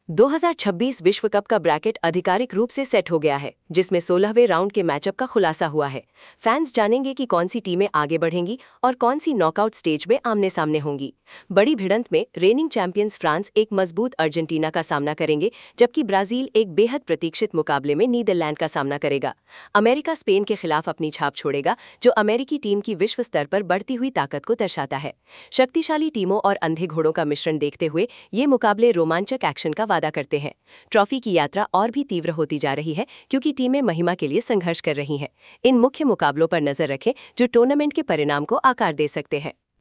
2026 विश्व कप का ब्रैकेट आधिकारिक रूप से सेट हो गया है, जिसमें 16वें राउंड के मैचअप का खुलासा हुआ है। फैंस जानेंगे कि कौन सी टीमें आगे बढ़ेंगी और कौन सी नॉकआउट स्टेज में आमने सामने होंगी। बड़ी भिड़ंत में रेनिंग चैंपियंस फ्रांस एक मजबूत अर्जेंटीना का सामना करेंगे, जबकि ब्राजील एक बेहद प्रतीक्षित मुकाबले में नीदरलैंड का सामना करेगा। अमेरिका स्पेन के खिलाफ अपनी छाप छोड़ेगा, जो अमेरिकी टीम की विश्व स्तर पर बढ़ती हुई ताकत को दर्शाता है। शक्तिशाली टीमों और अंधे घोड़ों का मिश्रण देखते हुए ये मुकाबले रोमांचक एक्शन का वादा करते हैं। ट्रॉफी की यात्रा और भी तीव्र होती जा रही है, क्योंकि टीमें महिमा के लिए संघर्ष कर रही हैं। इन मुख्य मुकाबलों पर नजर रखें, जो टूर्नामेंट के परिणाम को आकार दे सकते हैं।